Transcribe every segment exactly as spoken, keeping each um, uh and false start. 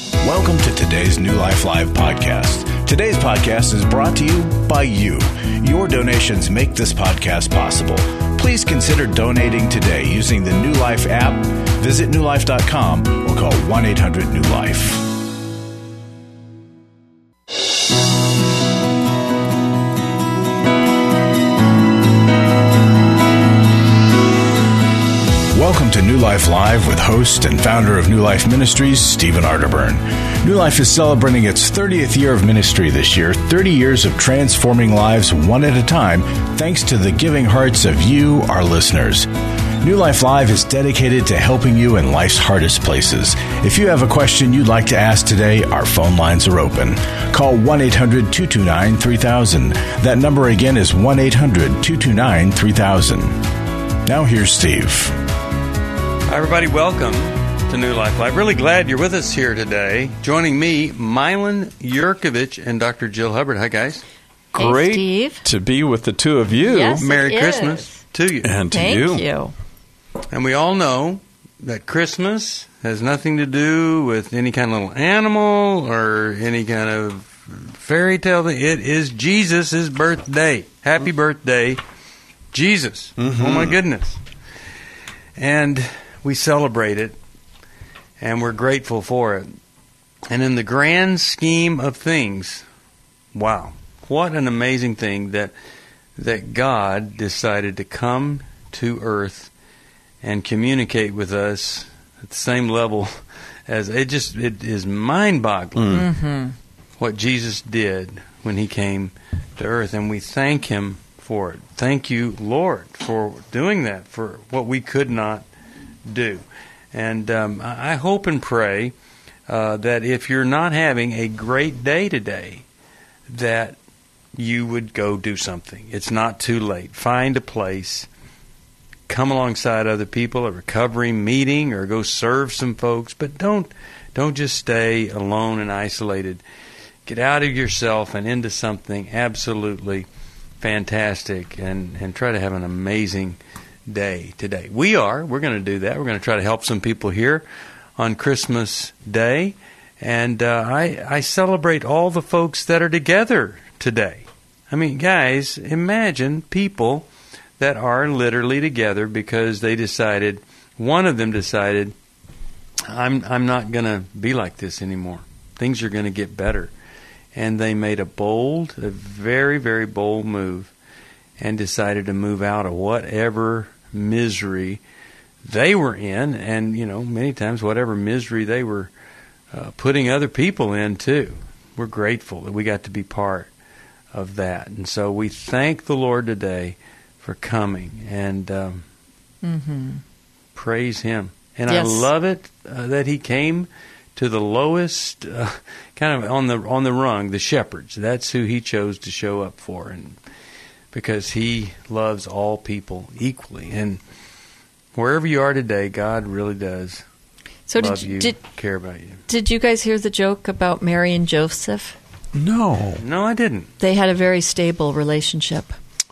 Welcome to today's New Life Live podcast. Today's podcast is brought to you by you. Your donations make this podcast possible. Please consider donating today using the New Life app. Visit new life dot com or call one eight hundred new life. Welcome to New Life Live with host and founder of New Life Ministries, Stephen Arterburn. New Life is celebrating its thirtieth year of ministry this year, thirty years of transforming lives one at a time, thanks to the giving hearts of you, our listeners. New Life Live is dedicated to helping you in life's hardest places. If you have a question you'd like to ask today, our phone lines are open. Call one eight hundred two two nine three thousand. That number again is one eight hundred two two nine three thousand. Now here's Steve. Hi, everybody. Welcome to New Life Live. Really glad you're with us here today. Joining me, Milan Yurkovich and Doctor Jill Hubbard. Hi, guys. Great hey, Steve. to be with the two of you. Yes, Merry it Christmas is. to you. And to Thank you. you. And we all know that Christmas has nothing to do with any kind of little animal or any kind of fairy tale. It is Jesus' birthday. Happy birthday, Jesus. Mm-hmm. Oh, my goodness. And we celebrate it, and we're grateful for it. And in the grand scheme of things, wow, what an amazing thing that that God decided to come to earth and communicate with us at the same level as it just it is mind-boggling Mm-hmm. what Jesus did when he came to earth, and we thank him for it. Thank you, Lord, for doing that, for what we could not do. And um, I hope and pray uh, that if you're not having a great day today, that you would go do something. It's not too late. Find a place. Come alongside other people, a recovery meeting, or go serve some folks. But don't don't just stay alone and isolated. Get out of yourself and into something absolutely fantastic, and, and try to have an amazing day today. We are. We're going to do that. We're going to try to help some people here on Christmas Day. And uh, I, I celebrate all the folks that are together today. I mean, guys, imagine people that are literally together because they decided, one of them decided, I'm, I'm not going to be like this anymore. Things are going to get better. And they made a bold, a very, very bold move and decided to move out of whatever misery they were in, and, you know, many times whatever misery they were uh, putting other people in, too. We're grateful that we got to be part of that. And so we thank the Lord today for coming, and um, Mm-hmm. praise him. And Yes. I love it uh, that he came to the lowest, uh, kind of on the on the rung, the shepherds. That's who he chose to show up for, and because he loves all people equally. And wherever you are today, God really does So love did you, did care about you. did you guys hear the joke about Mary and Joseph? No. No, I didn't. They had a very stable relationship.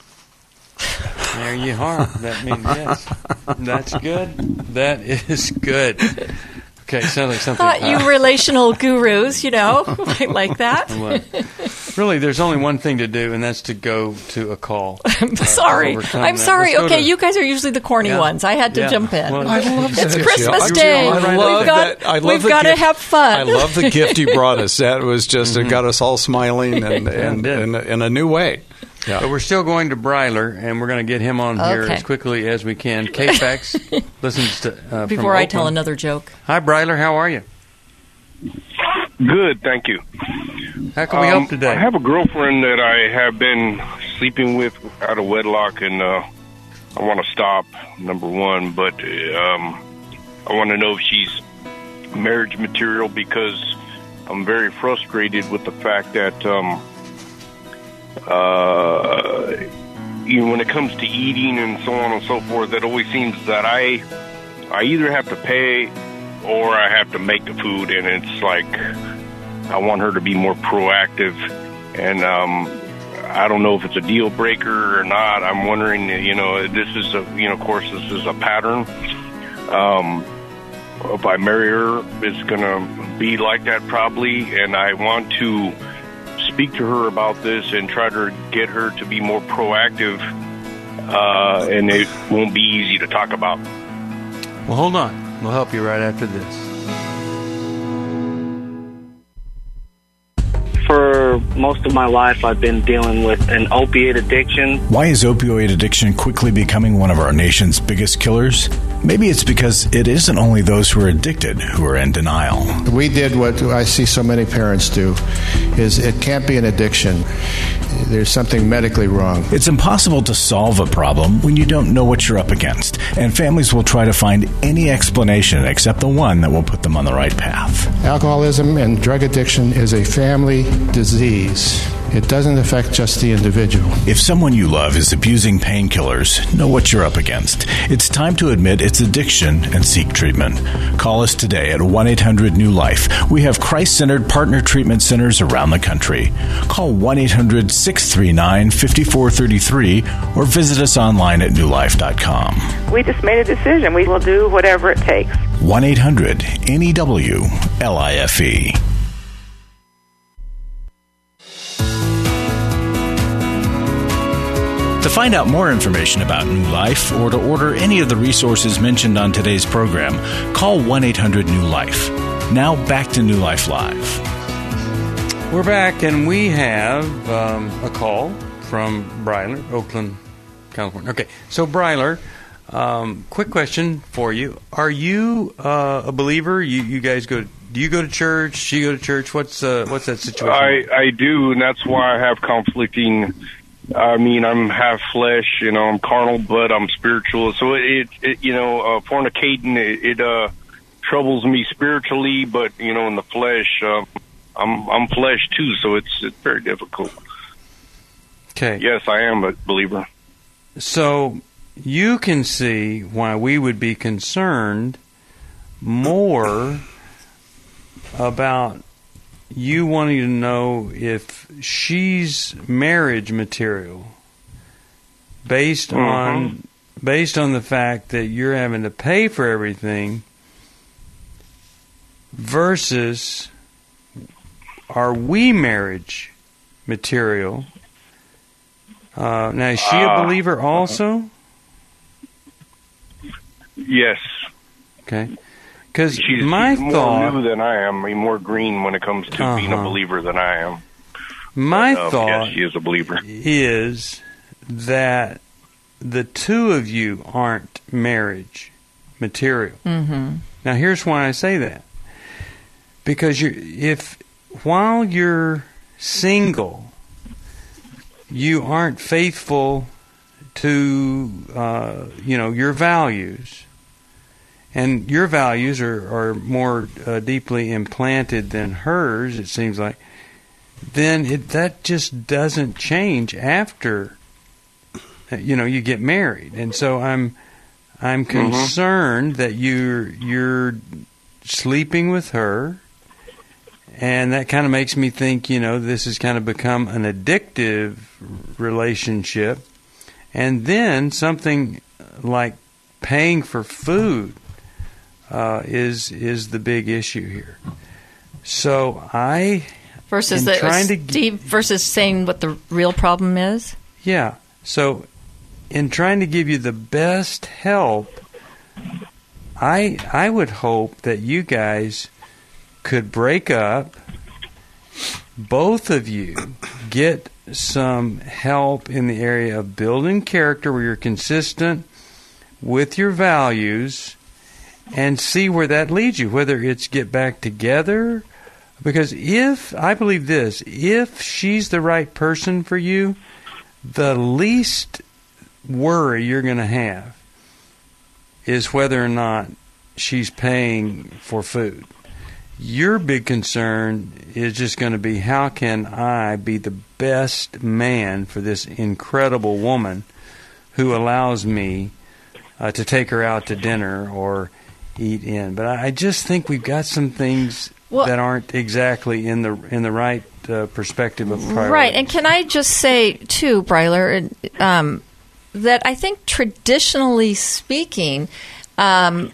There you are. That means yes. That's good. That is good. Okay, sounds like something. Uh, you relational gurus, you know, I like that. Well, really, there's only one thing to do, and that's to go to a call. I'm sorry. overcome I'm that. sorry. Let's go Okay, to- you guys are usually the corny Yeah. ones. I had to Yeah. jump in. Well, I love It's that. Christmas I- Day. I love We've got, that. I love we've the got to gift- have fun. I love the gift you brought us. That was just, it got us all smiling and, Yeah, it and, did. and in a new way. But we're still going to Breiler, and we're going to get him on here Okay. as quickly as we can. K-Fax listens to uh, Before from I tell Oakland. another joke. Hi, Breiler. How are you? Good, thank you. How can we Um, help today? I have a girlfriend that I have been sleeping with out of wedlock, and uh, I want to stop, number one, but um, I want to know if she's marriage material, because I'm very frustrated with the fact that um, uh, you know, when it comes to eating and so on and so forth, it always seems that I I either have to pay or I have to make the food, and it's like I want her to be more proactive, and um, I don't know if it's a deal breaker or not. I'm wondering, you know, this is a, you know, of course, this is a pattern. Um, if I marry her, it's going to be like that probably, and I want to speak to her about this and try to get her to be more proactive, uh, and it won't be easy to talk about. Well, hold on. We'll help you right after this. For most of my life, I've been dealing with an opiate addiction. Why is opioid addiction quickly becoming one of our nation's biggest killers? Maybe it's because it isn't only those who are addicted who are in denial. We did what I see so many parents do, is it can't be an addiction. There's something medically wrong. It's impossible to solve a problem when you don't know what you're up against, and families will try to find any explanation except the one that will put them on the right path. Alcoholism and drug addiction is a family disease. It doesn't affect just the individual. If someone you love is abusing painkillers, know what you're up against. It's time to admit it's addiction and seek treatment. Call us today at one eight hundred new life. We have Christ-centered partner treatment centers around the country. Call one eight hundred six three nine five four three three or visit us online at new life dot com. We just made a decision. We will do whatever it takes. one eight hundred N E W L I F E. To find out more information about New Life or to order any of the resources mentioned on today's program, call one eight hundred new life. Now back to New Life Live. We're back, and we have um, a call from Bryler, Oakland, California. Okay, so Bryler, um, quick question for you: Are you uh, a believer? You, you guys go? Do you go to church? She go to church? What's uh, what's that situation? I I do, and that's why I have conflicting. I mean, I'm half flesh, you know, I'm carnal, but I'm spiritual. So it, it you know, uh, fornicating, it, it uh, troubles me spiritually, but, you know, in the flesh, uh, I'm I'm flesh too, so it's, it's very difficult. Okay. Yes, I am a believer. So you can see why we would be concerned more about you wanting to know if she's marriage material based mm-hmm. on based on the fact that you're having to pay for everything versus are we marriage material? Uh, now, is she a uh, believer also? Yes. Okay. Because she's, my she's thought, more new than I am, I mean, more green when it comes to uh-huh. being a believer than I am. My but, um, thought yes, she is a believer. Is that the two of you aren't marriage material. Mm-hmm. Now, here's why I say that. Because you, if while you're single, you aren't faithful to uh, you know your values. And your values are, are more uh, deeply implanted than hers, it seems like, then it, that just doesn't change after, you know, you get married. And so I'm I'm concerned mm-hmm. that you're, you're sleeping with her, and that kind of makes me think, you know, this has kind of become an addictive relationship. And then something like paying for food Uh, is is the big issue here. So I versus the trying to Steve versus saying what the real problem is. Yeah. So in trying to give you the best help, I I would hope that you guys could break up. Both of you get some help in the area of building character where you're consistent with your values. And see where that leads you, whether it's get back together. Because if, I believe this, if she's the right person for you, the least worry you're going to have is whether or not she's paying for food. Your big concern is just going to be, how can I be the best man for this incredible woman who allows me uh, to take her out to dinner or eat in. But I just think we've got some things well, that aren't exactly in the in the right uh, perspective of priorities. Right, and can I just say too, Bryler, um, that I think traditionally speaking, um,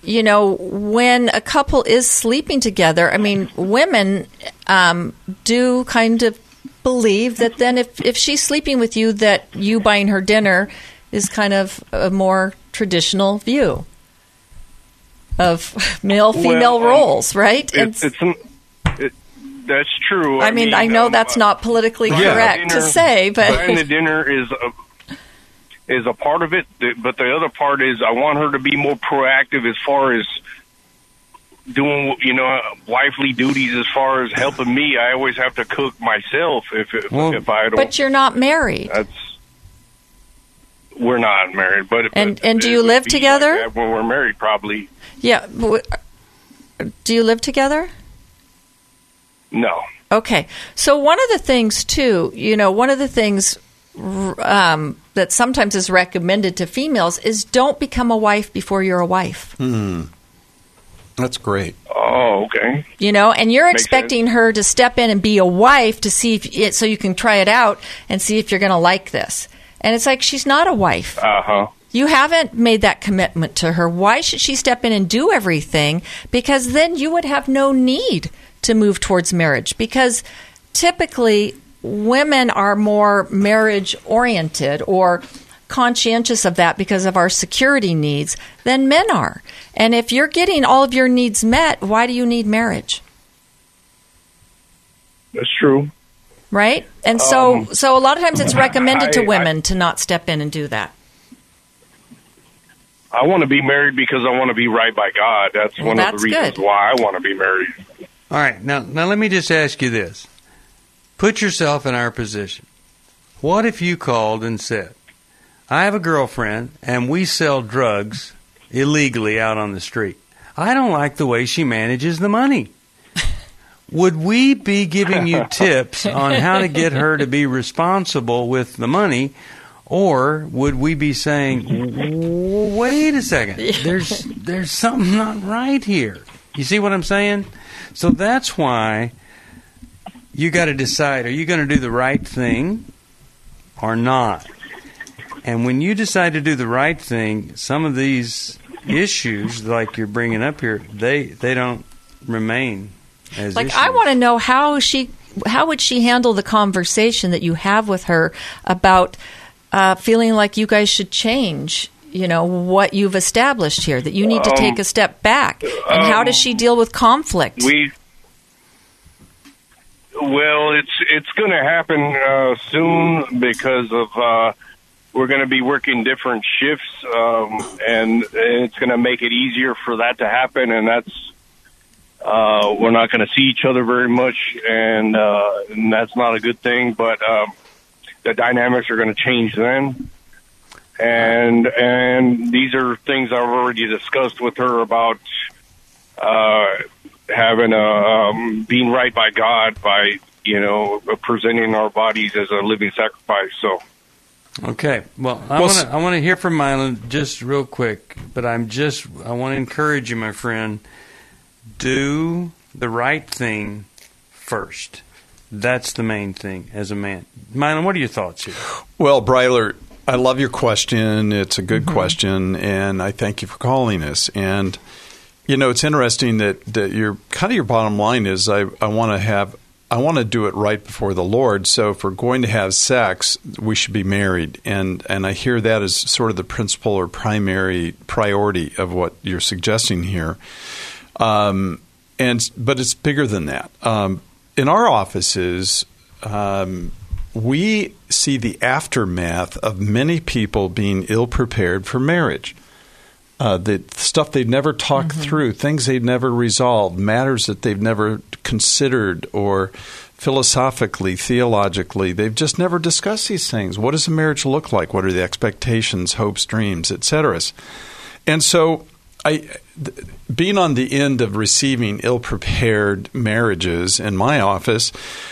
you know, when a couple is sleeping together, I mean, women um, do kind of believe that then if, if she's sleeping with you, that you buying her dinner is kind of a more traditional view of male-female well, roles, right? It, and, it's an, it, that's true. I, I mean, mean, I know um, that's not politically yeah. correct dinner, to say, but buying the dinner is a, is a part of it, but the other part is I want her to be more proactive as far as doing, you know, wifely duties as far as helping me. I always have to cook myself if if, well, if I don't. But you're not married. That's we're not married, but and but and do you live together? Like when we're married, probably. Yeah. Do you live together? No. Okay. So one of the things too, you know, one of the things um, that sometimes is recommended to females is don't become a wife before you're a wife. Hmm. That's great. Oh, okay. You know, and you're Makes expecting sense. her to step in and be a wife to see if it, so you can try it out and see if you're going to like this. And it's like, she's not a wife. Uh-huh. You haven't made that commitment to her. Why should she step in and do everything? Because then you would have no need to move towards marriage. Because typically women are more marriage oriented or conscientious of that because of our security needs than men are. And if you're getting all of your needs met, why do you need marriage? That's true. Right? And so Um, so a lot of times it's recommended to I- women I- to not step in and do that. I want to be married because I want to be right by God. That's Well, one that's of the reasons good. why I want to be married. All right, now now let me just ask you this. Put yourself in our position. What if you called and said, I have a girlfriend and we sell drugs illegally out on the street. I don't like the way she manages the money. Would we be giving you tips on how to get her to be responsible with the money? Or would we be saying, wait a second, there's there's something not right here. You see what I'm saying? So that's why you got to decide, are you going to do the right thing or not? And when you decide to do the right thing, some of these issues, like you're bringing up here, they, they don't remain as Like, issues. I want to know how she, how would she handle the conversation that you have with her about uh, feeling like you guys should change, you know, what you've established here, that you need to Um, take a step back. And how does she deal with conflict? We well, it's it's going to happen uh, soon because of uh, we're going to be working different shifts, um, and it's going to make it easier for that to happen. And that's uh, we're not going to see each other very much, and, uh, and that's not a good thing. But um, the dynamics are going to change then. And and these are things I've already discussed with her about uh, having a um, being right by God by you know presenting our bodies as a living sacrifice. So Okay. Well, I Well, want s- to I want to hear from Mylon just real quick, but I'm just I want to encourage you, my friend. Do the right thing first. That's the main thing as a man. Mylon, what are your thoughts here? Well, Breiler, I love your question. It's a good mm-hmm. question, and I thank you for calling us. And you know, it's interesting that, that your kind of your bottom line is I, I want to have I want to do it right before the Lord. So if we're going to have sex, we should be married. And and I hear that as sort of the principal or primary priority of what you're suggesting here. Um, and but it's bigger than that. Um, in our offices, um, we see the aftermath of many people being ill-prepared for marriage. Uh, the stuff they'd never talked mm-hmm. through, things they'd never resolved, matters that they've never considered or philosophically, theologically, they've just never discussed these things. What does a marriage look like? What are the expectations, hopes, dreams, et cetera? And so I, th- being on the end of receiving ill-prepared marriages in my office,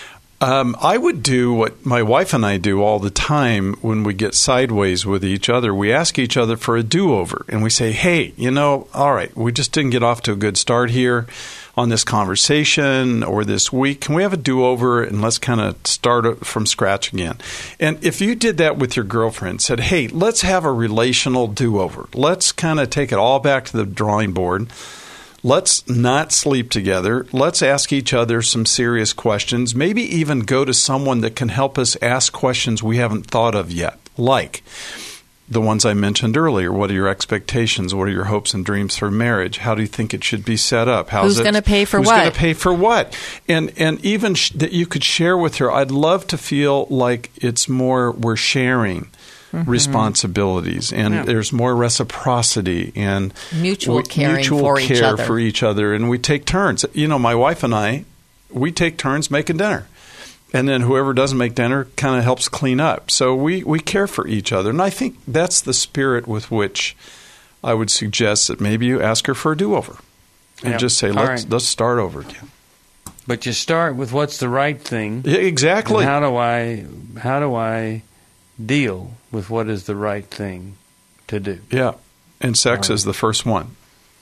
Um, I would do what my wife and I do all the time when we get sideways with each other. We ask each other for a do-over, and we say, hey, you know, all right, we just didn't get off to a good start here on this conversation or this week. Can we have a do-over and let's kind of start from scratch again? And if you did that with your girlfriend, said, hey, let's have a relational do-over. Let's kind of take it all back to the drawing board. Let's not sleep together. Let's ask each other some serious questions. Maybe even go to someone that can help us ask questions we haven't thought of yet, like the ones I mentioned earlier. What are your expectations? What are your hopes and dreams for marriage? How do you think it should be set up? How's who's going to pay for who's what? Who's going to pay for what? And and even sh- that you could share with her. I'd love to feel like it's more we're sharing Mm-hmm. responsibilities, and yeah. there's more reciprocity and mutual we, caring mutual for care each other. for each other, and we take turns. You know, my wife and I, we take turns making dinner, and then whoever doesn't make dinner kind of helps clean up. So we we care for each other, and I think that's the spirit with which I would suggest that maybe you ask her for a do-over, and yep. just say let's right. let's start over again. But you start with what's the right thing. Yeah, exactly. And how do I how do I deal with what is the right thing to do? Yeah, and sex right. is the first one.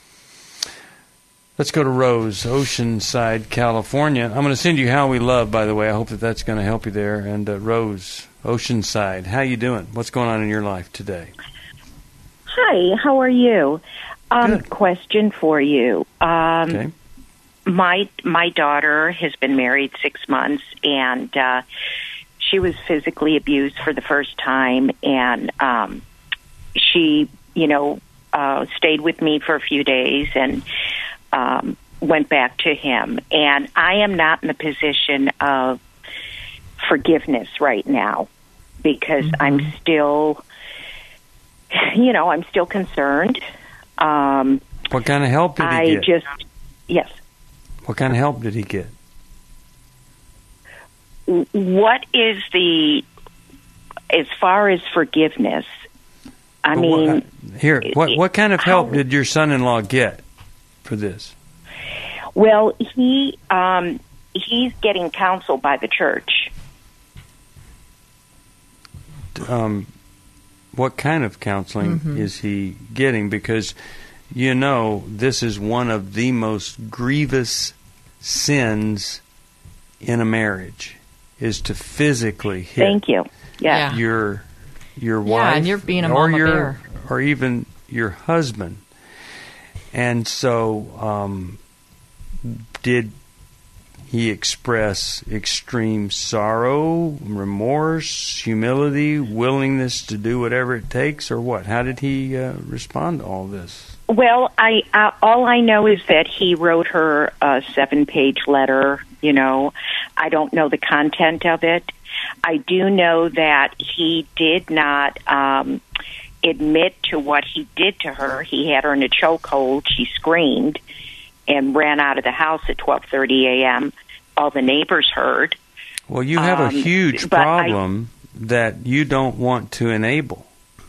Let's go to Rose, Oceanside, California. I'm going to send you How We Love, by the way. I hope that that's going to help you there. And uh, Rose, Oceanside, how you doing? What's going on in your life today? Hi, how are you? Um, Good. Question for you. Um, okay. My my daughter has been married six months, and uh, she was physically abused for the first time, and um, she, you know, uh, stayed with me for a few days and um, went back to him. And I am not in the position of forgiveness right now because mm-hmm. I'm still, you know, I'm still concerned. Um, what kind of help did he I get? I just, yes. What kind of help did he get? What is the, as far as forgiveness, I well, mean... What, here, what what kind of help how, did your son-in-law get for this? Well, he um, he's getting counsel by the church. Um, what kind of counseling mm-hmm. is he getting? Because, you know, this is one of the most grievous sins in a marriage, is to physically hit Thank you. Yeah. your your yeah, wife and you're being a or mama your bear. or even your husband. And so um, did he express extreme sorrow, remorse, humility, willingness to do whatever it takes, or what? How did he uh, respond to all this? Well, I uh, all I know is that he wrote her a seven-page letter. You know, I don't know the content of it. I do know that he did not um, admit to what he did to her. He had her in a chokehold. She screamed and ran out of the house at twelve thirty a.m. All the neighbors heard. Well, you have um, a huge problem I, that you don't want to enable.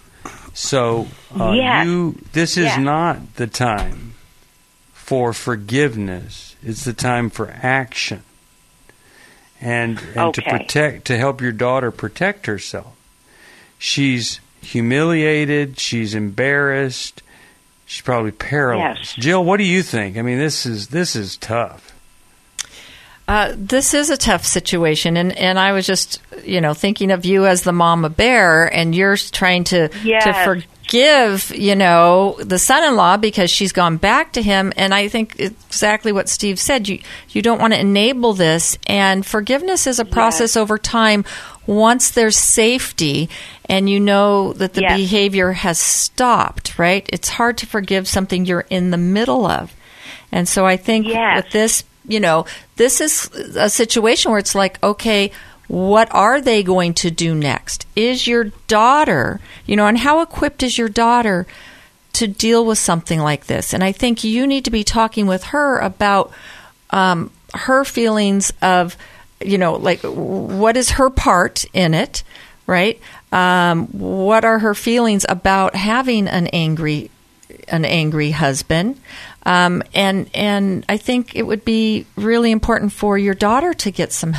So uh, yes. you, this is yes. not the time for forgiveness. It's the time for action, and and okay. to protect, to help your daughter protect herself. She's humiliated. She's embarrassed. She's probably paralyzed. Yes. Jill, what do you think? I mean, this is this is tough. Uh, this is a tough situation, and, and I was just, you know, thinking of you as the mama bear, and you're trying to yes. to forgive, you know, the son-in-law because she's gone back to him, and I think exactly what Steve said. You you don't want to enable this, and forgiveness is a process yes. over time. Once there's safety, and you know that the yes. behavior has stopped, right? It's hard to forgive something you're in the middle of, and so I think yes. with this. You know, this is a situation where it's like, okay, what are they going to do next? Is your daughter, you know, and how equipped is your daughter to deal with something like this? And I think you need to be talking with her about um, her feelings of, you know, like what is her part in it, right? Um, what are her feelings about having an angry, an angry husband? Um, and and I think it would be really important for your daughter to get some help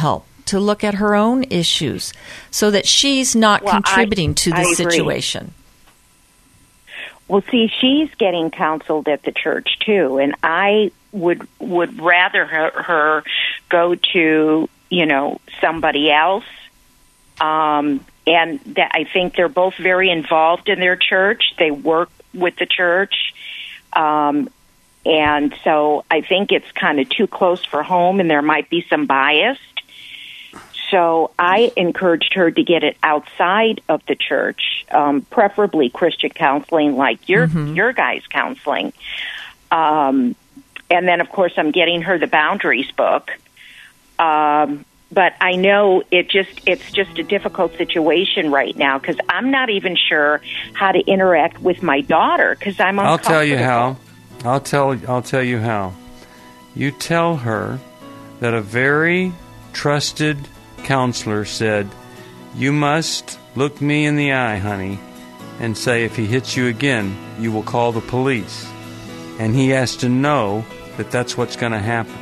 to look at her own issues so that she's not well, contributing I, to the I agree. situation. Well, see, she's getting counseled at the church too, and I would would rather her, her go to, you know, somebody else. Um, and that I think they're both very involved in their church. They work with the church. Um, and so I think it's kind of too close for home, and there might be some bias. So I encouraged her to get it outside of the church, um, preferably Christian counseling, like your mm-hmm. your guys' counseling. Um, and then, of course, I'm getting her the Boundaries book. Um, but I know it just it's just a difficult situation right now because I'm not even sure how to interact with my daughter because I'm uncomfortable. I'll tell you how. I'll tell I'll tell you how. You tell her that a very trusted counselor said, "You must look me in the eye, honey, and say if he hits you again, you will call the police." And he has to know that that's what's going to happen.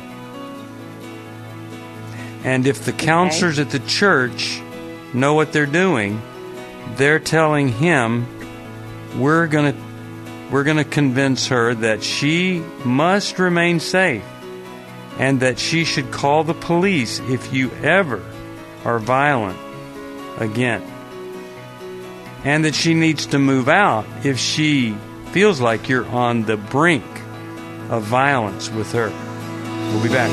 And if the counselors okay. at the church know what they're doing, they're telling him, we're going to we're going to convince her that she must remain safe and that she should call the police if you ever are violent again. And that she needs to move out if she feels like you're on the brink of violence with her. We'll be back.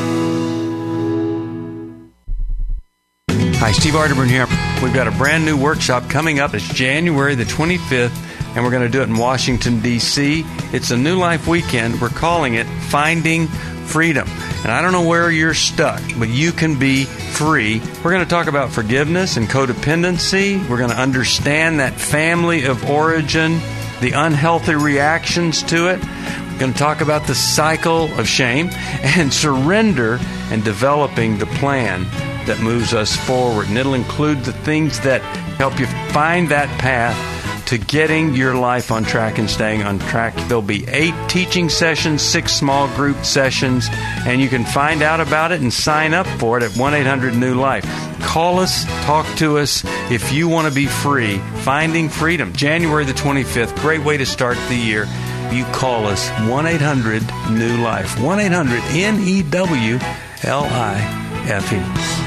Hi, Steve Arterburn here. We've got a brand new workshop coming up. It's January the twenty-fifth, and we're going to do it in Washington, D C It's a New Life weekend. We're calling it Finding Freedom. And I don't know where you're stuck, but you can be free. We're going to talk about forgiveness and codependency. We're going to understand that family of origin, the unhealthy reactions to it. We're going to talk about the cycle of shame and surrender and developing the plan that moves us forward. And it'll include the things that help you find that path to getting your life on track and staying on track. There'll be eight teaching sessions, six small group sessions, and you can find out about it and sign up for it at one eight hundred new life. Call us, talk to us if you want to be free. Finding Freedom, January the twenty-fifth. Great way to start the year. You call us, one eight hundred new life. one eight hundred N E W L I F E.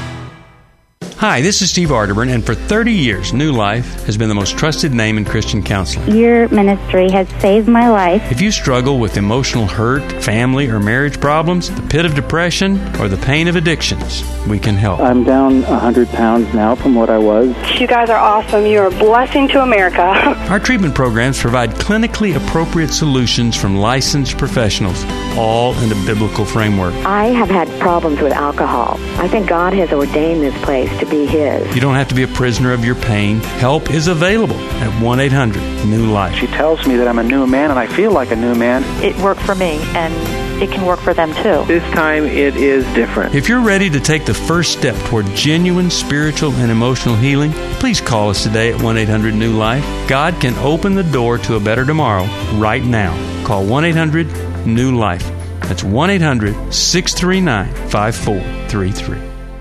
Hi, this is Steve Arterburn, and for thirty years, New Life has been the most trusted name in Christian counseling. Your ministry has saved my life. If you struggle with emotional hurt, family or marriage problems, the pit of depression, or the pain of addictions, we can help. I'm down one hundred pounds now from what I was. You guys are awesome. You're a blessing to America. Our treatment programs provide clinically appropriate solutions from licensed professionals, all in a biblical framework. I have had problems with alcohol. I think God has ordained this place to be His. You don't have to be a prisoner of your pain. Help is available at one eight hundred new life. She tells me that I'm a new man, and I feel like a new man. It worked for me, and it can work for them too. This time it is different. If you're ready to take the first step toward genuine spiritual and emotional healing, please call us today at one eight hundred new life. God can open the door to a better tomorrow right now. Call one eight hundred new life. That's one eight hundred six three nine five four three three.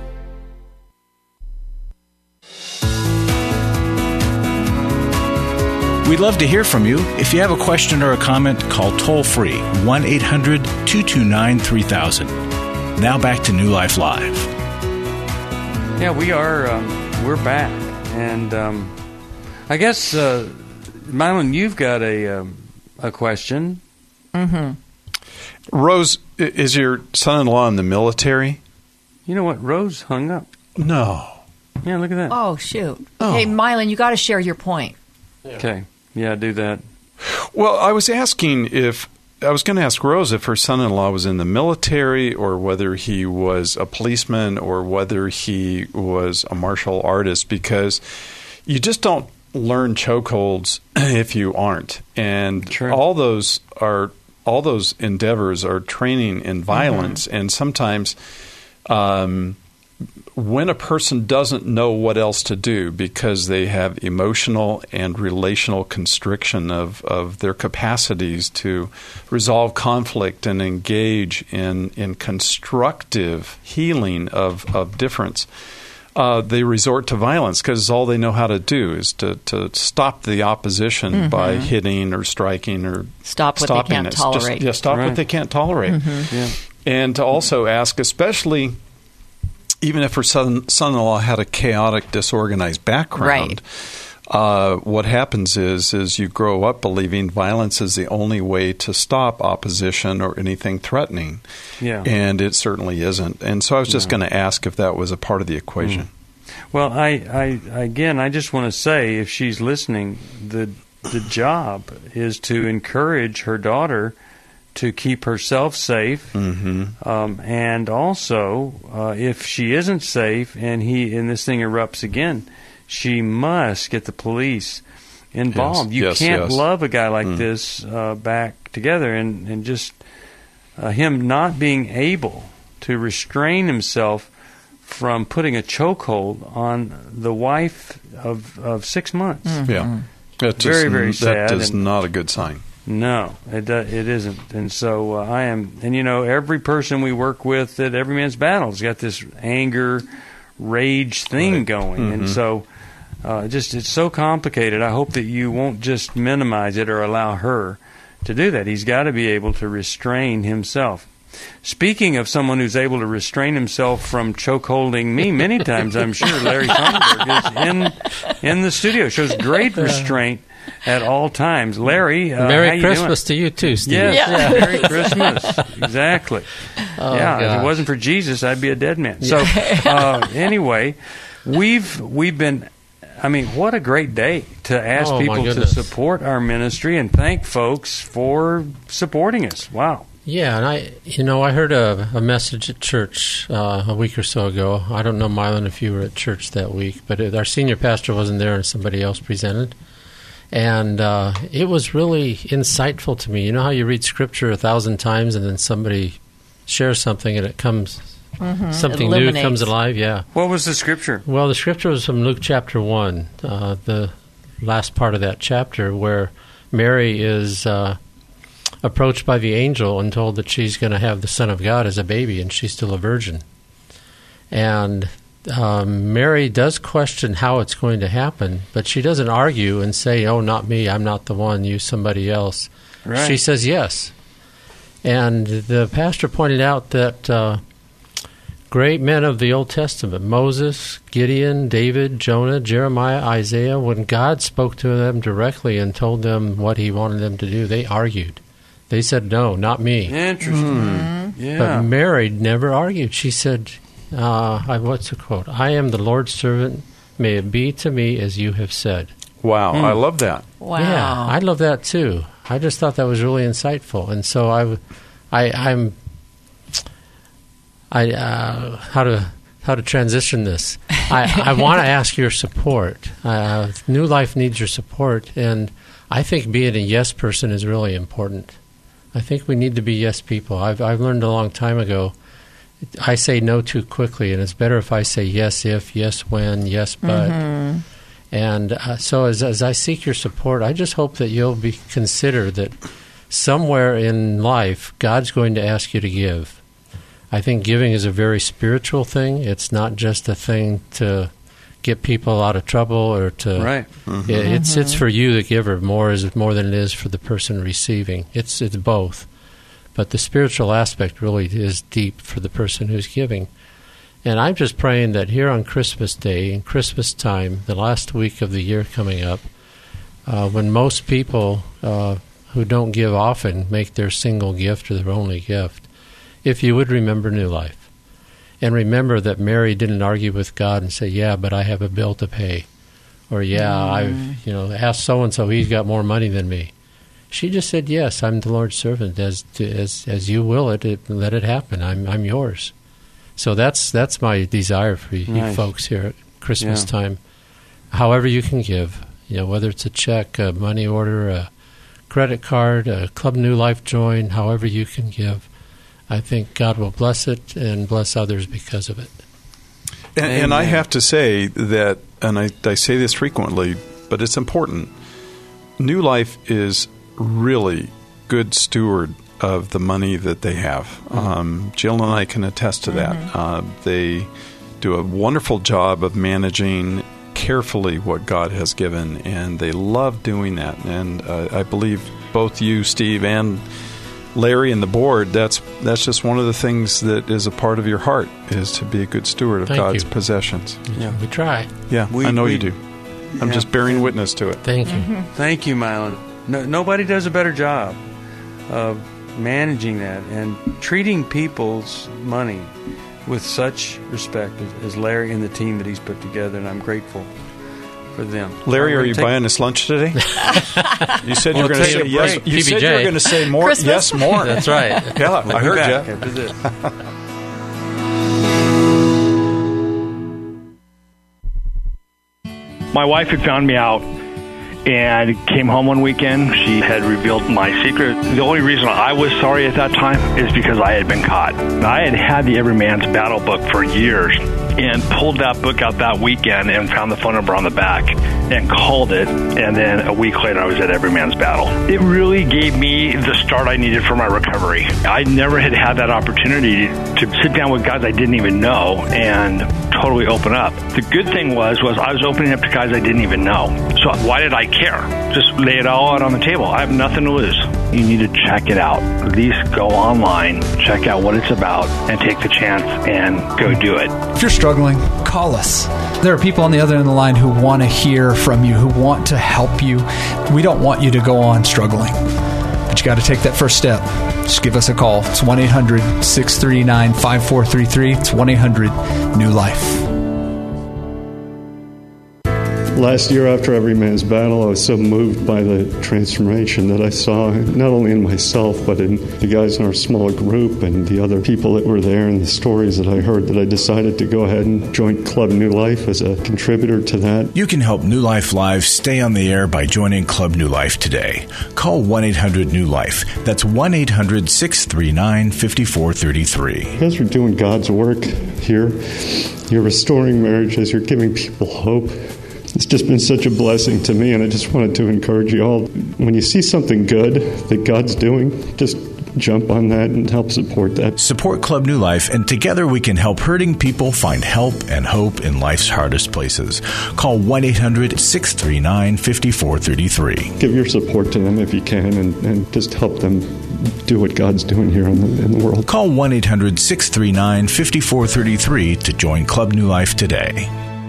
We'd love to hear from you. If you have a question or a comment, call toll-free one eight hundred two two nine three thousand. Now back to New Life Live. Yeah, we are. Um, we're back, and um, I guess, uh, Mylon, you've got a um, a question. Mm-hmm. Rose, is your son-in-law in the military? You know what? Rose hung up. No. Yeah, look at that. Oh, shoot. Oh. Hey, Mylon, you got to share your point. Yeah. Okay. Yeah, do that. Well, I was asking if I was going to ask Rose if her son-in-law was in the military or whether he was a policeman or whether he was a martial artist, because you just don't learn chokeholds if you aren't. And True. all those are all those endeavors are training in violence, mm-hmm. and sometimes um, when a person doesn't know what else to do because they have emotional and relational constriction of, of their capacities to resolve conflict and engage in, in constructive healing of, of difference, uh, they resort to violence because all they know how to do is to, to stop the opposition mm-hmm. by hitting or striking or stop what they can't it. tolerate. Just, yeah, stop right. what they can't tolerate. Mm-hmm. Yeah. And to also ask, especially even if her son, son-in-law had a chaotic, disorganized background, right. uh, what happens is is you grow up believing violence is the only way to stop opposition or anything threatening. Yeah. And it certainly isn't. And so I was just no. going to ask if that was a part of the equation. Mm. Well, I, I again, I just want to say, if she's listening, the the job is to encourage her daughter to keep herself safe, mm-hmm. um, and also, uh, if she isn't safe and he and this thing erupts again, she must get the police involved. Yes. You yes, can't yes. love a guy like mm. this uh, back together, and and just uh, him not being able to restrain himself from putting a chokehold on the wife of of six months. Mm-hmm. Yeah, that's very just, very sad. That is and, not a good sign. No, it do, it isn't. And so uh, I am, and you know, every person we work with at Every Man's Battle has got this anger, rage thing right. going, mm-hmm. and so uh, just it's so complicated. I hope that you won't just minimize it or allow her to do that. He's got to be able to restrain himself. Speaking of someone who's able to restrain himself from chokeholding me many times, I'm sure Larry Sonnenberg is in in the studio. Shows great restraint at all times. Larry, uh, Merry how you Christmas doing? to you too, Steve. Yes, Yeah. Merry Christmas. Exactly. Oh, yeah, gosh. if it wasn't for Jesus, I'd be a dead man. So uh, anyway, we've we've been. I mean, what a great day to ask Oh, my people to goodness. support our ministry and thank folks for supporting us. Wow. Yeah, and I, you know, I heard a, a message at church uh, a week or so ago. I don't know, Mylan, if you were at church that week, but it, our senior pastor wasn't there and somebody else presented. And uh, it was really insightful to me. You know how you read Scripture a thousand times and then somebody shares something and it comes, Mm-hmm. something new comes alive? Yeah. What was the Scripture? Well, the Scripture was from Luke chapter one, uh, the last part of that chapter, where Mary is uh, approached by the angel and told that she's going to have the Son of God as a baby, and she's still a virgin. And um, Mary does question how it's going to happen, but she doesn't argue and say, oh, not me, I'm not the one, you somebody else. Right. She says yes. And the pastor pointed out that uh, great men of the Old Testament, Moses, Gideon, David, Jonah, Jeremiah, Isaiah, when God spoke to them directly and told them what he wanted them to do, they argued. They said, no, not me. Interesting. Mm-hmm. Yeah. But Mary never argued. She said, uh, I, what's the quote? I am the Lord's servant. May it be to me as you have said. Wow, mm. I love that. Wow. Yeah, I love that too. I just thought that was really insightful. And so I, I, I'm, I, uh, how to how to transition this. I, I want to ask your support. Uh, New Life needs your support, and I think being a yes person is really important. I think we need to be yes people. I've I've learned a long time ago, I say no too quickly, and it's better if I say yes if, yes when, yes but. Mm-hmm. And uh, so as as I seek your support, I just hope that you'll be consider that somewhere in life, God's going to ask you to give. I think giving is a very spiritual thing. It's not just a thing to get people out of trouble or to. Right. Mm-hmm. It, it's it's for you, the giver, more is more than it is for the person receiving. It's it's both, but the spiritual aspect really is deep for the person who's giving. And I'm just praying that here on Christmas Day, in Christmas time, the last week of the year coming up, uh, when most people uh, who don't give often make their single gift or their only gift, if you would remember New Life. And remember that Mary didn't argue with God and say, yeah, but I have a bill to pay. Or, yeah, mm. I've you know asked so-and-so, he's got more money than me. She just said, yes, I'm the Lord's servant. As to, as as you will it, it, let it happen. I'm I'm yours. So that's that's my desire for you, nice. you folks here at Christmas yeah. time. However you can give, you know, whether it's a check, a money order, a credit card, a Club New Life join, however you can give, I think God will bless it and bless others because of it. And, and I have to say that, and I, I say this frequently, but it's important. New Life is really good steward of the money that they have. Mm-hmm. Um, Jill and I can attest to that. Mm-hmm. Uh, they do a wonderful job of managing carefully what God has given, and they love doing that. And uh, I believe both you, Steve, and Larry and the board, that's that's just one of the things that is a part of your heart, is to be a good steward of Thank God's you. possessions. Yeah, we try. Yeah, We- I know we- you do. I'm yeah. just bearing witness to it. Thank you. Mm-hmm. Thank you, Mylon. No, nobody does a better job of managing that and treating people's money with such respect as, as Larry and the team that he's put together, and I'm grateful for them. Larry, are you Take- buying us lunch today? You said you Well, were going to take say a yes. break. You P B J. said you were going to say more. Christmas? Yes, more. That's right. Yeah, We'll I be heard back you. after this. My wife had found me out and came home one weekend. She had revealed my secret. The only reason I was sorry at that time is because I had been caught. I had had the Every Man's Battle book for years and pulled that book out that weekend and found the phone number on the back and called it. And then a week later, I was at Every Man's Battle. It really gave me the start I needed for my recovery. I never had had that opportunity to sit down with guys I didn't even know and totally open up. The good thing was, was I was opening up to guys I didn't even know. So why did I care? Just lay it all out on the table. I have nothing to lose. You need to check it out. At least go online, check out what it's about, and take the chance and go do it. If you're struggling, call us. There are people on the other end of the line who want to hear from you, who want to help you. We don't want you to go on struggling, but you got to take that first step. Just give us a call. It's one eight hundred six three nine five four three three. It's one eight hundred new life. Last year, after Every Man's Battle, I was so moved by the transformation that I saw, not only in myself, but in the guys in our small group and the other people that were there and the stories that I heard, that I decided to go ahead and join Club New Life as a contributor to that. You can help New Life Live stay on the air by joining Club New Life today. Call one eight hundred new life. That's one eight hundred six three nine five four three three. You guys are doing God's work here. You're restoring marriages. You're giving people hope. It's just been such a blessing to me, and I just wanted to encourage you all. When you see something good that God's doing, just jump on that and help support that. Support Club New Life, and together we can help hurting people find help and hope in life's hardest places. Call one eight hundred six three nine five four three three. Give your support to them if you can, and, and just help them do what God's doing here in the, in the world. Call one eight hundred six three nine five four three three to join Club New Life today.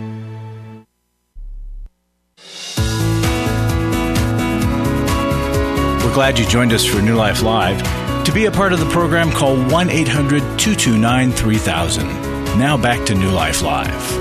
We're glad you joined us for New Life Live. To be a part of the program, call one eight hundred two two nine three thousand. Now back to New Life Live.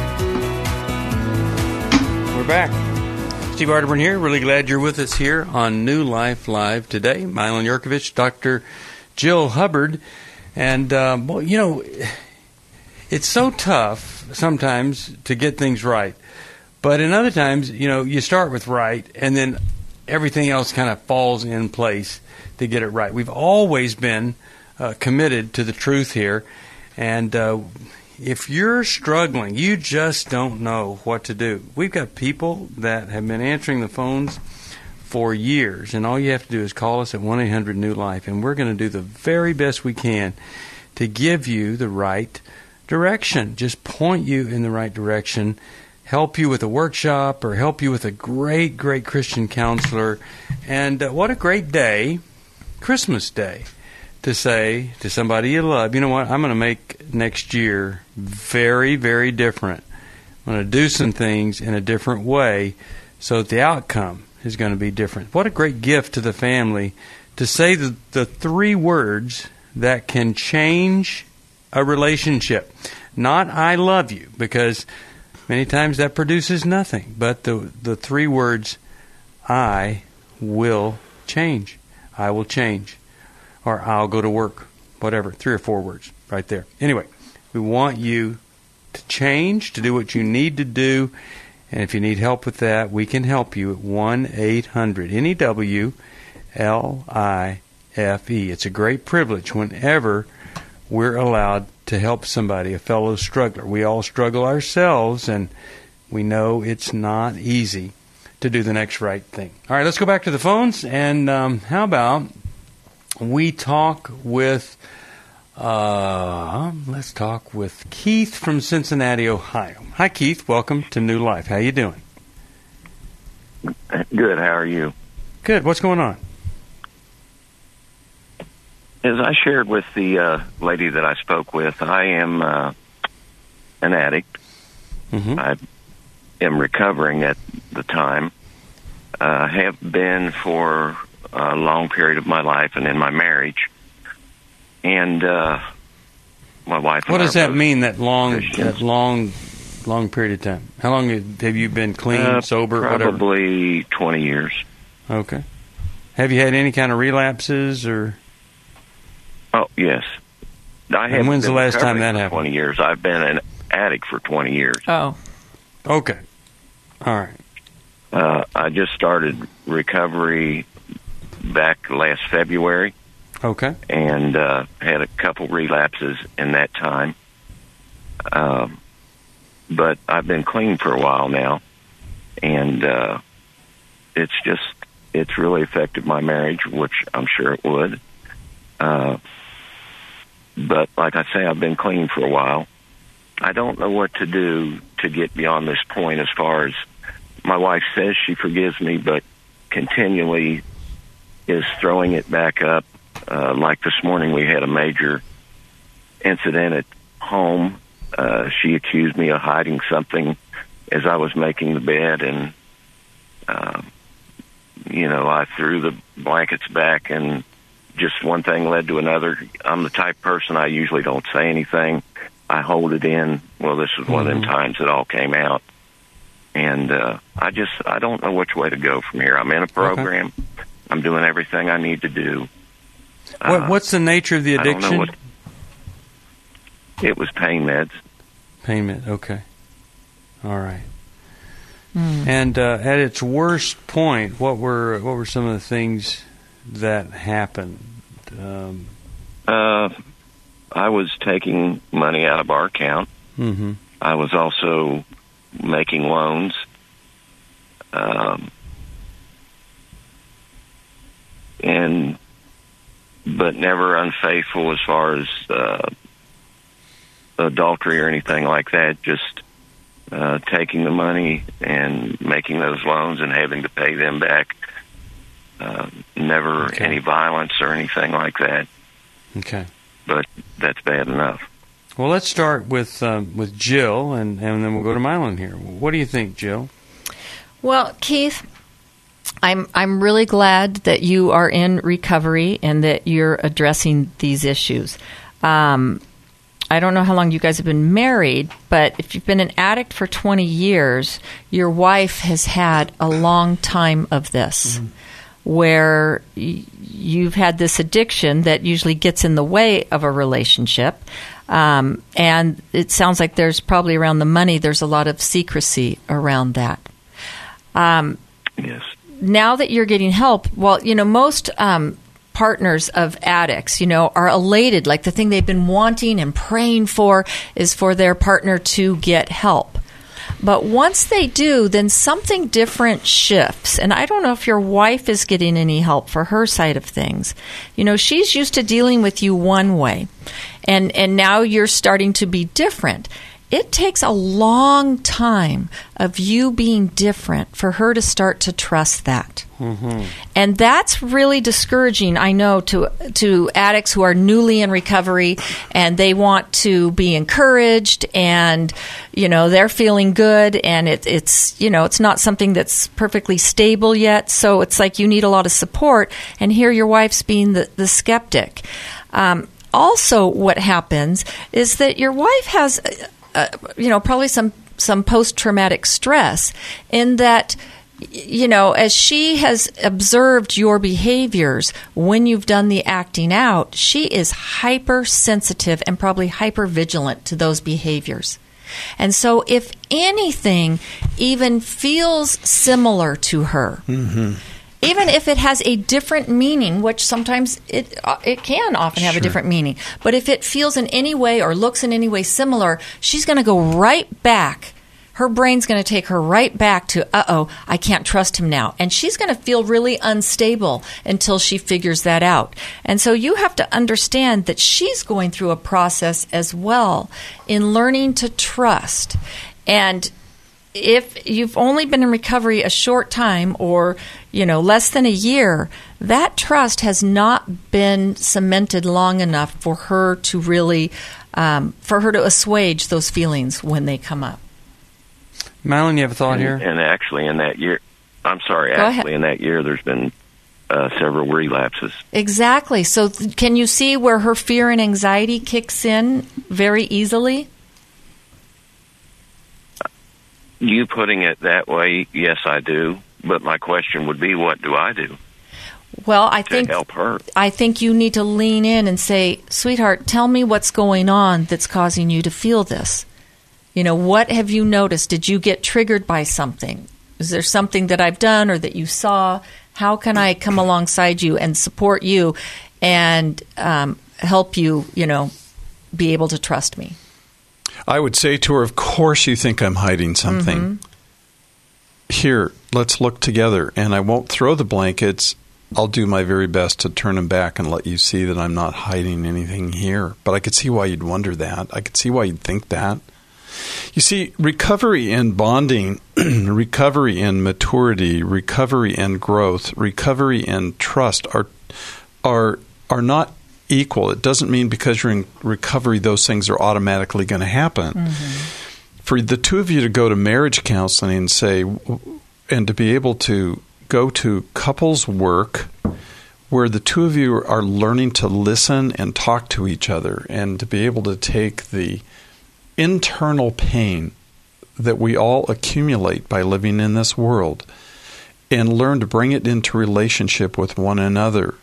We're back. Steve Arterburn here. Really glad you're with us here on New Life Live today. Mylon Yurkovich, Doctor Jill Hubbard. And, uh, well, you know, it's so tough sometimes to get things right. But in other times, you know, you start with right, and then everything else kind of falls in place to get it right. We've always been uh, committed to the truth here. And uh, if you're struggling, you just don't know what to do. We've got people that have been answering the phones for years, and all you have to do is call us at one eight hundred new life, and we're going to do the very best we can to give you the right direction, just point you in the right direction, help you with a workshop, or help you with a great, great Christian counselor. And uh, what a great day, Christmas Day, to say to somebody you love, you know what, I'm going to make next year very, very different. I'm going to do some things in a different way so that the outcome is going to be different. What a great gift to the family to say the, the three words that can change a relationship. Not I love you, because many times that produces nothing, but the the three words, I will change. I will change. Or I'll go to work. Whatever. Three or four words right there. Anyway, we want you to change, to do what you need to do. And if you need help with that, we can help you at one eight hundred N E W L I F E. It's a great privilege whenever we're allowed to help somebody, a fellow struggler. We all struggle ourselves, and we know it's not easy to do the next right thing. All right, let's go back to the phones, and um, how about we talk with Uh, let's talk with Keith from Cincinnati, Ohio. Hi, Keith. Welcome to New Life. How you doing? Good. How are you? Good. What's going on? As I shared with the uh, lady that I spoke with, I am uh, an addict. Mm-hmm. I am recovering at the time. I uh, have been for a long period of my life and in my marriage. And uh, my wife. What does that mean? That long, Christians. that long, long period of time. How long have you been clean, uh, sober, probably whatever? twenty years. Okay. Have you had any kind of relapses or? Oh yes. I have. And when's the been last time recovering that for happened? Twenty years. I've been an addict for twenty years. Oh. Okay. All right. Uh, I just started recovery back last February. Okay. And uh, had a couple relapses in that time. Um, but I've been clean for a while now. And uh, it's just, it's really affected my marriage, which I'm sure it would. Uh, but like I say, I've been clean for a while. I don't know what to do to get beyond this point as far as my wife says she forgives me, but continually is throwing it back up. Uh, like this morning, we had a major incident at home. Uh, she accused me of hiding something as I was making the bed, and, uh, you know, I threw the blankets back, and just one thing led to another. I'm the type of person, I usually don't say anything. I hold it in. Well, this was one mm-hmm. of them times it all came out. And uh, I just, I don't know which way to go from here. I'm in a program. Okay. I'm doing everything I need to do. What, uh, what's the nature of the addiction? I don't know what, it was pain meds. Pain meds, okay. All right. Mm. And uh, at its worst point, what were what were some of the things that happened? Um, uh, I was taking money out of our account. Mm-hmm. I was also making loans. Um, and but never unfaithful as far as uh, adultery or anything like that. Just uh, taking the money and making those loans and having to pay them back. Uh, never okay. any violence or anything like that. Okay. But that's bad enough. Well, let's start with um, with Jill, and, and then we'll go to Mylon here. What do you think, Jill? Well, Keith, I'm I'm really glad that you are in recovery and that you're addressing these issues. Um, I don't know how long you guys have been married, but if you've been an addict for twenty years, your wife has had a long time of this, mm-hmm. where y- you've had this addiction that usually gets in the way of a relationship. Um, and it sounds like there's probably around the money, there's a lot of secrecy around that. Um, yes. Now that you're getting help, well, you know, most um, partners of addicts, you know, are elated. Like the thing they've been wanting and praying for is for their partner to get help. But once they do, then something different shifts. And I don't know if your wife is getting any help for her side of things. You know, she's used to dealing with you one way, and, and now you're starting to be different. It takes a long time of you being different for her to start to trust that. Mm-hmm. And that's really discouraging, I know, to to addicts who are newly in recovery and they want to be encouraged and, you know, they're feeling good and it, it's, you know, it's not something that's perfectly stable yet. So it's like you need a lot of support. And here your wife's being the, the skeptic. Um, also, what happens is that your wife has... Uh, you know, probably some, some post-traumatic stress in that, you know, as she has observed your behaviors when you've done the acting out, she is hypersensitive and probably hypervigilant to those behaviors. And so if anything even feels similar to her, mm-hmm. even if it has a different meaning, which sometimes it uh, it can often have sure. a different meaning, but if it feels in any way or looks in any way similar, she's going to go right back her brain's going to take her right back to, uh-oh, I can't trust him now. And she's going to feel really unstable until she figures that out. And so you have to understand that she's going through a process as well in learning to trust. And if you've only been in recovery a short time or, you know, less than a year, that trust has not been cemented long enough for her to really, um, for her to assuage those feelings when they come up. Mylon, you have a thought and, here? And actually in that year, I'm sorry, Go actually ahead. in that year there's been uh, several relapses. Exactly. So th- can you see where her fear and anxiety kicks in very easily? You putting it that way, yes, I do. But my question would be, what do I do? Well, I to think help her? I think you need to lean in and say, "Sweetheart, tell me what's going on that's causing you to feel this. You know, what have you noticed? Did you get triggered by something? Is there something that I've done or that you saw? How can I come alongside you and support you and um, help you, you know, be able to trust me?" I would say to her, of course you think I'm hiding something. Mm-hmm. Here, let's look together. And I won't throw the blankets. I'll do my very best to turn them back and let you see that I'm not hiding anything here. But I could see why you'd wonder that. I could see why you'd think that. You see, recovery and bonding, recovery and maturity, recovery and growth, recovery and trust are are are not equal. It doesn't mean because you're in recovery those things are automatically going to happen. Mm-hmm. For the two of you to go to marriage counseling and say, and to be able to go to couples work where the two of you are learning to listen and talk to each other, and to be able to take the internal pain that we all accumulate by living in this world and learn to bring it into relationship with one another,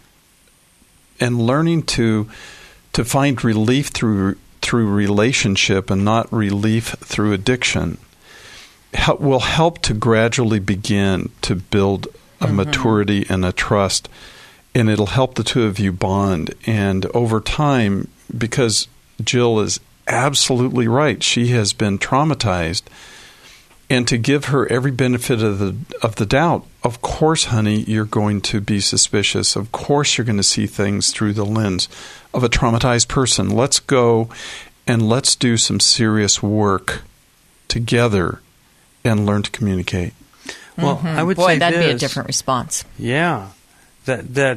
and learning to to find relief through through relationship and not relief through addiction help, will help to gradually begin to build a mm-hmm. maturity and a trust, and it'll help the two of you bond. And over time, because Jill is absolutely right, she has been traumatized, and to give her every benefit of the of the doubt, of course, honey, you're going to be suspicious. Of course, you're going to see things through the lens of a traumatized person. Let's go and let's do some serious work together and learn to communicate. Well, mm-hmm. I would Boy, say that'd this. be a different response. Yeah, that that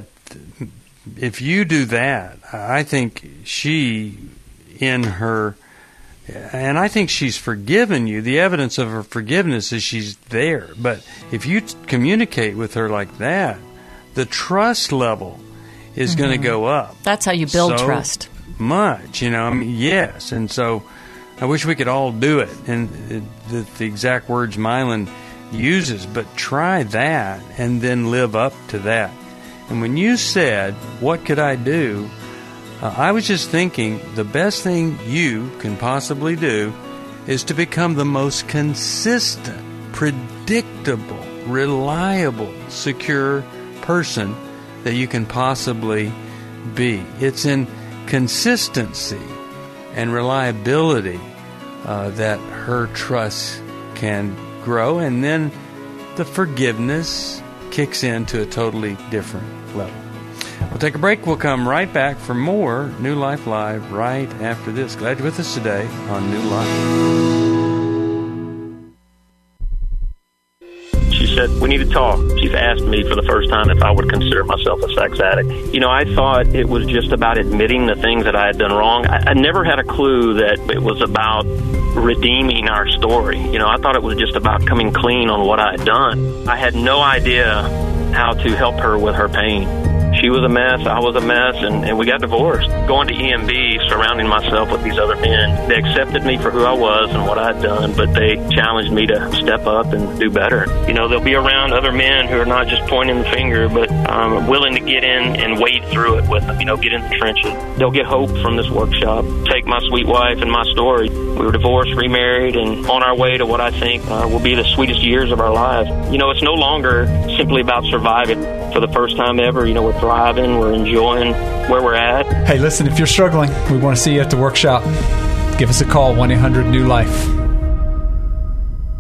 if you do that, I think she, in her. And I think she's forgiven you. The evidence of her forgiveness is she's there. But if you t- communicate with her like that, the trust level is mm-hmm. going to go up. That's how you build so trust. Much, you know. I mean, yes. And so I wish we could all do it. And it, the, the exact words Mylon uses, but try that and then live up to that. And when you said, "What could I do?" Uh, I was just thinking the best thing you can possibly do is to become the most consistent, predictable, reliable, secure person that you can possibly be. It's in consistency and reliability uh, that her trust can grow, and then the forgiveness kicks into a totally different level. We'll take a break. We'll come right back for more New Life Live right after this. Glad you're with us today on New Life. She said, "We need to talk." She's asked me for the first time if I would consider myself a sex addict. You know, I thought it was just about admitting the things that I had done wrong. I, I never had a clue that it was about redeeming our story. You know, I thought it was just about coming clean on what I had done. I had no idea how to help her with her pain. She was a mess, I was a mess, and, and we got divorced. Going to E M B, surrounding myself with these other men, they accepted me for who I was and what I'd done, but they challenged me to step up and do better. You know, they'll be around other men who are not just pointing the finger, but um, willing to get in and wade through it with them, you know, get in the trenches. They'll get hope from this workshop. Take my sweet wife and my story. We were divorced, remarried, and on our way to what I think uh, will be the sweetest years of our lives. You know, it's no longer simply about surviving. For the first time ever, you know, we're thriving, we're enjoying where we're at. Hey, listen, if you're struggling, we want to see you at the workshop. Give us a call, one eight hundred new life.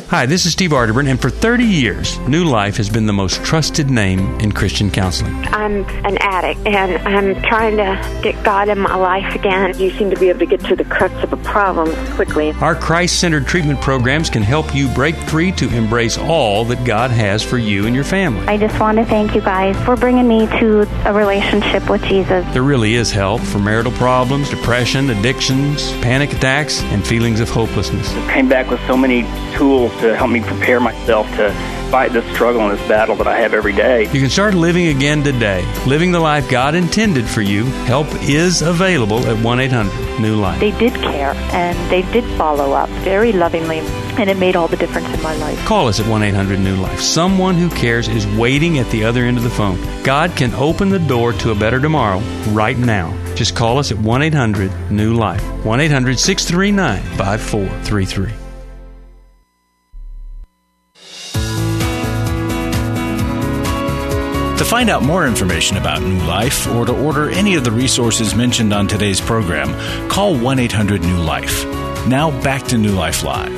Hi, this is Steve Arterburn, and for thirty years, New Life has been the most trusted name in Christian counseling. I'm an addict, and I'm trying to get God in my life again. You seem to be able to get to the crux of a problem quickly. Our Christ-centered treatment programs can help you break free to embrace all that God has for you and your family. I just want to thank you guys for bringing me to a relationship with Jesus. There really is help for marital problems, depression, addictions, panic attacks, and feelings of hopelessness. I came back with so many tools to help me prepare myself to fight this struggle and this battle that I have every day. You can start living again today, living the life God intended for you. Help is available at one eight hundred new life. They did care, and they did follow up very lovingly, and it made all the difference in my life. Call us at one eight hundred new life. Someone who cares is waiting at the other end of the phone. God can open the door to a better tomorrow right now. Just call us at one eight hundred new life. one eight hundred six three nine five four three three. To find out more information about New Life or to order any of the resources mentioned on today's program, call one eight hundred new life. Now back to New Life Live.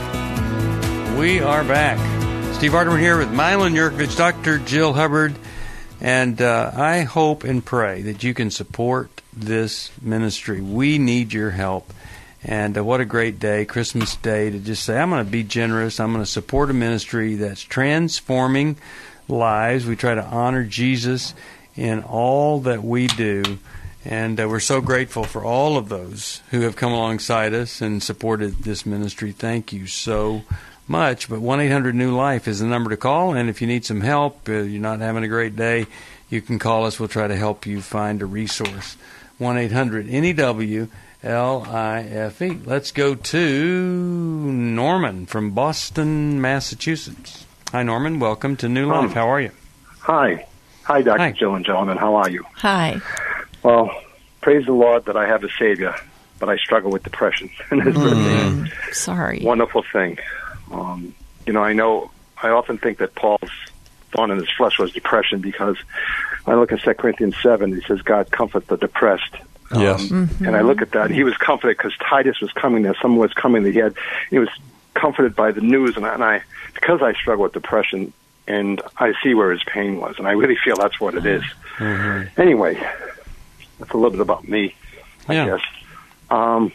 We are back. Steve Arterburn here with Mylon Yurkovich, Doctor Jill Hubbard, and uh, I hope and pray that you can support this ministry. We need your help. And uh, what a great day, Christmas Day, to just say, I'm going to be generous. I'm going to support a ministry that's transforming lives. We try to honor Jesus in all that we do, and uh, we're so grateful for all of those who have come alongside us and supported this ministry. Thank you so much. But one eight hundred new life is the number to call, and if you need some help, uh, you're not having a great day, you can call us. We'll try to help you find a resource. one eight hundred N E W L I F E. Let's go to Norman from Boston, Massachusetts. Hi, Norman. Welcome to New Life. How are you? Hi. Hi, Doctor Hi. Jill and gentlemen. How are you? Hi. Well, praise the Lord that I have a Savior, but I struggle with depression. Mm, sorry. Wonderful thing. Um, you know, I know, I often think that Paul's thorn in his flesh was depression because I look at Second Corinthians seven, he says, God comfort the depressed. Um, Yes. Mm-hmm. And I look at that. He was comforted because Titus was coming there. Someone was coming that he had, he was comforted by the news, and I, and I because I struggle with depression, and I see where his pain was, and I really feel that's what it is. Mm-hmm. Anyway, that's a little bit about me, I Yeah. guess. Um,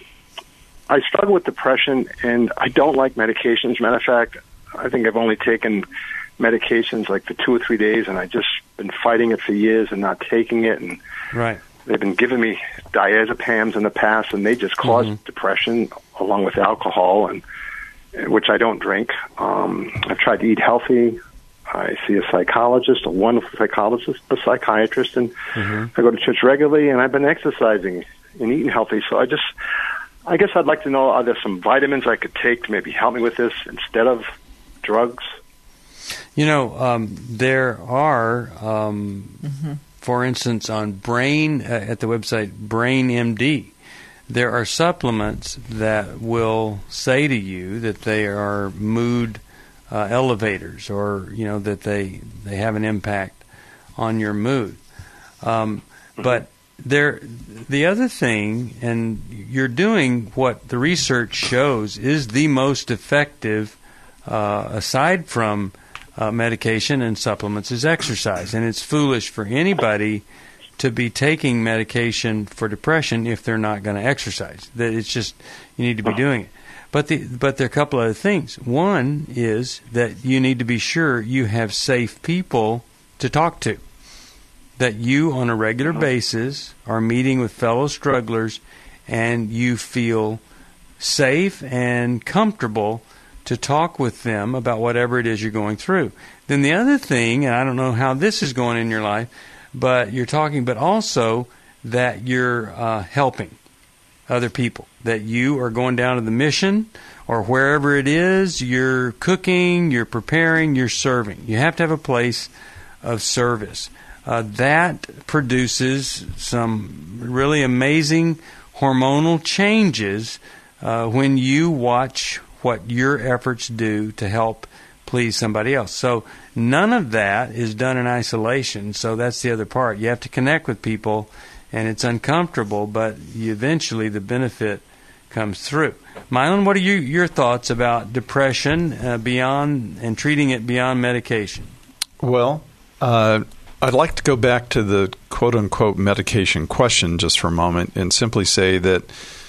I struggle with depression, and I don't like medications. Matter of fact, I think I've only taken medications like for two or three days, and I've just been fighting it for years and not taking it, and Right. they've been giving me diazepams in the past, and they just cause Mhm. depression along with alcohol, and which I don't drink. Um, I've tried to eat healthy. I see a psychologist, a wonderful psychologist, a psychiatrist, and Mm-hmm. I go to church regularly, and I've been exercising and eating healthy. So I just, I guess I'd like to know, are there some vitamins I could take to maybe help me with this instead of drugs? You know, um, there are, um, Mm-hmm. for instance, on Brain, uh, at the website Brain M D, there are supplements that will say to you that they are mood uh, elevators, or you know that they they have an impact on your mood. Um, but there, the other thing, and you're doing what the research shows is the most effective, uh, aside from uh, medication and supplements, is exercise, and it's foolish for anybody to be taking medication for depression if they're not going to exercise. That it's just, you need to be doing it. But the but there are a couple other things. One is that you need to be sure you have safe people to talk to. That you on a regular basis are meeting with fellow strugglers and you feel safe and comfortable to talk with them about whatever it is you're going through. Then the other thing, and I don't know how this is going in your life, but you're talking, but also that you're uh, helping other people, that you are going down to the mission or wherever it is, you're cooking, you're preparing, you're serving. You have to have a place of service. Uh, that produces some really amazing hormonal changes uh, when you watch what your efforts do to help please somebody else. So none of that is done in isolation. So that's the other part. You have to connect with people, and it's uncomfortable, but you eventually the benefit comes through. Mylon, what are you, your thoughts about depression uh, beyond and treating it beyond medication? Well, uh, I'd like to go back to the quote-unquote medication question just for a moment and simply say that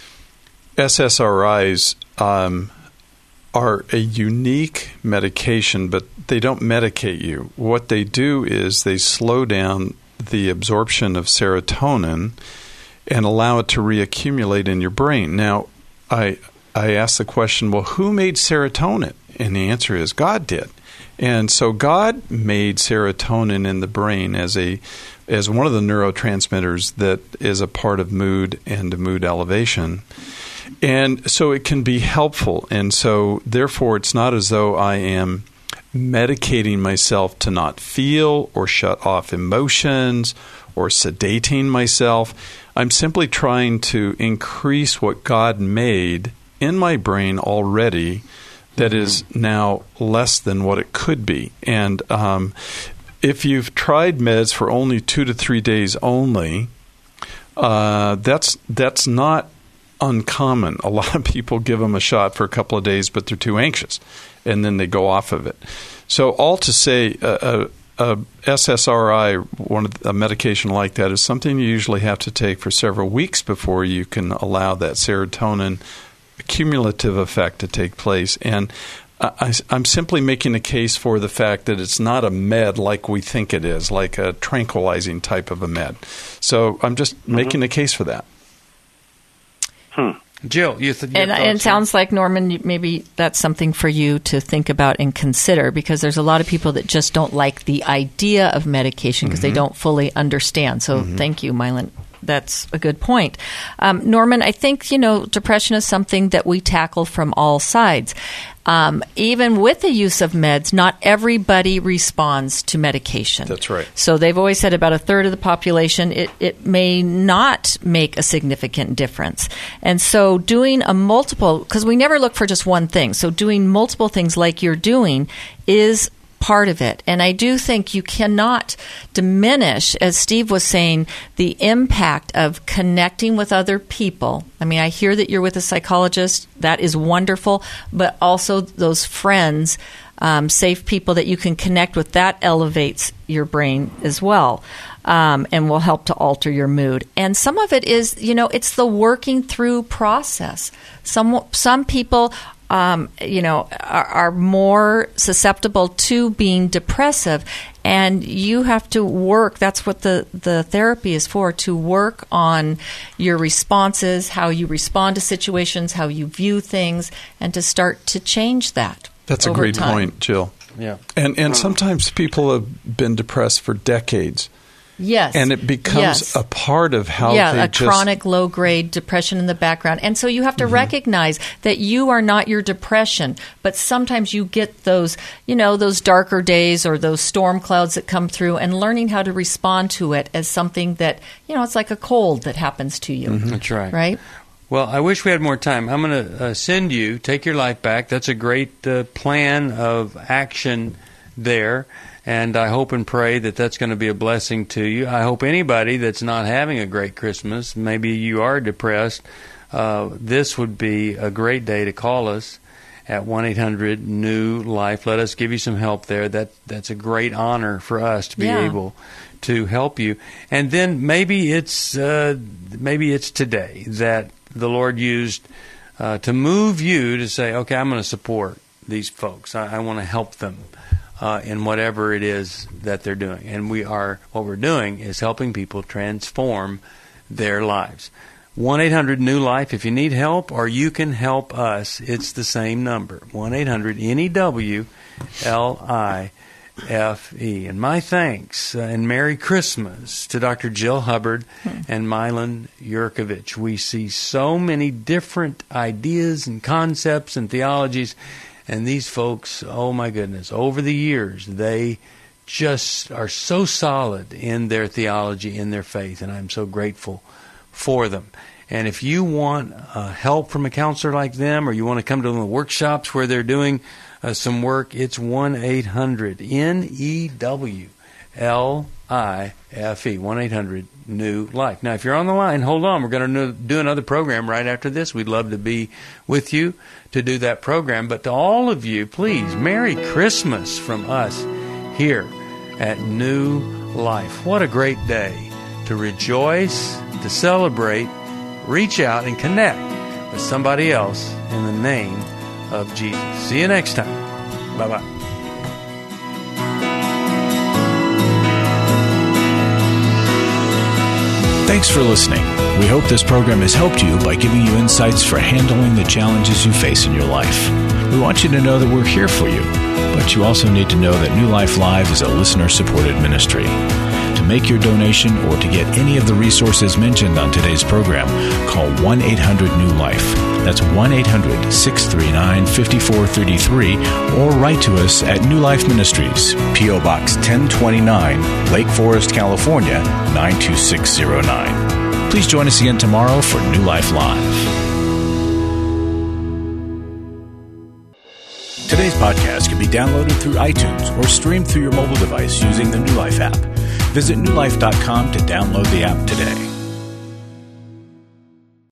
S S R Is um, are a unique medication, but they don't medicate you. What they do is they slow down the absorption of serotonin and allow it to reaccumulate in your brain. Now, I I ask the question, well, who made serotonin? And the answer is God did. And so God made serotonin in the brain as a as one of the neurotransmitters that is a part of mood and mood elevation. And so it can be helpful. And so therefore it's not as though I am medicating myself to not feel or shut off emotions or sedating myself. I'm simply trying to increase what God made in my brain already that is now less than what it could be. And um, if you've tried meds for only two to three days only, uh, that's that's not uncommon. A lot of people give them a shot for a couple of days, but they're too anxious, and then they go off of it. So all to say, a, a, a S S R I, one of the, a medication like that, is something you usually have to take for several weeks before you can allow that serotonin cumulative effect to take place. And I, I'm simply making a case for the fact that it's not a med like we think it is, like a tranquilizing type of a med. So I'm just mm-hmm. making a case for that. Hmm. Jill, you th- and, and it sounds like, Norman, maybe that's something for you to think about and consider, because there's a lot of people that just don't like the idea of medication because mm-hmm. they don't fully understand. So mm-hmm. thank you, Mylon. That's a good point. Um, Norman, I think, you know, depression is something that we tackle from all sides. Um, even with the use of meds, not everybody responds to medication. That's right. So they've always said about a third of the population, it, it may not make a significant difference. And so doing a multiple, because we never look for just one thing, so doing multiple things like you're doing is part of it. And I do think you cannot diminish, as Steve was saying, the impact of connecting with other people. I mean, I hear that you're with a psychologist. That is wonderful. But also those friends, um, safe people that you can connect with, that elevates your brain as well. Um, and will help to alter your mood. And some of it is, you know, it's the working through process. Some some people Um, you know, are, are more susceptible to being depressive, and you have to work. That's what the, the therapy is for, to work on your responses, how you respond to situations, how you view things, and to start to change that. That's a great time. point, Jill. Yeah. And and sometimes people have been depressed for decades. Yes. And it becomes yes. a part of how yeah, they a just... chronic low-grade depression in the background. And so you have to mm-hmm. recognize that you are not your depression, but sometimes you get those, you know, those darker days or those storm clouds that come through, and learning how to respond to it as something that, you know, it's like a cold that happens to you. Mm-hmm. That's right. Right? Well, I wish we had more time. I'm going to uh, send you, Take Your Life Back. That's a great uh, plan of action there. And I hope and pray that that's going to be a blessing to you. I hope anybody that's not having a great Christmas, maybe you are depressed, uh, this would be a great day to call us at one eight hundred new life. Let us give you some help there. That That's a great honor for us to be yeah. able to help you. And then maybe it's uh, maybe it's today that the Lord used uh, to move you to say, okay, I'm going to support these folks. I, I want to help them. Uh, in whatever it is that they're doing. And we are, what we're doing is helping people transform their lives. one eight hundred new life, if you need help or you can help us, it's the same number, one eight hundred N E W L I F E. And my thanks uh, and Merry Christmas to Doctor Jill Hubbard hmm. and Mylon Yurkovich. We see so many different ideas and concepts and theologies. And these folks, oh my goodness, over the years, they just are so solid in their theology, in their faith, and I'm so grateful for them. And if you want uh, help from a counselor like them, or you want to come to one of the workshops where they're doing uh, some work, it's one eight hundred N E W L I F E, one eight hundred new life. Now, if you're on the line, hold on. We're going to do another program right after this. We'd love to be with you to do that program. But to all of you, please, Merry Christmas from us here at New Life. What a great day to rejoice, to celebrate, reach out, and connect with somebody else in the name of Jesus. See you next time. Bye-bye. Thanks for listening. We hope this program has helped you by giving you insights for handling the challenges you face in your life. We want you to know that we're here for you, but you also need to know that New Life Live is a listener-supported ministry. To make your donation or to get any of the resources mentioned on today's program, call one eight hundred new life. That's one eight hundred, six three nine, five four three three, or write to us at New Life Ministries, P O Box ten twenty-nine, Lake Forest, California, nine two six zero nine. Please join us again tomorrow for New Life Live. Today's podcast can be downloaded through iTunes or streamed through your mobile device using the New Life app. Visit new life dot com to download the app today.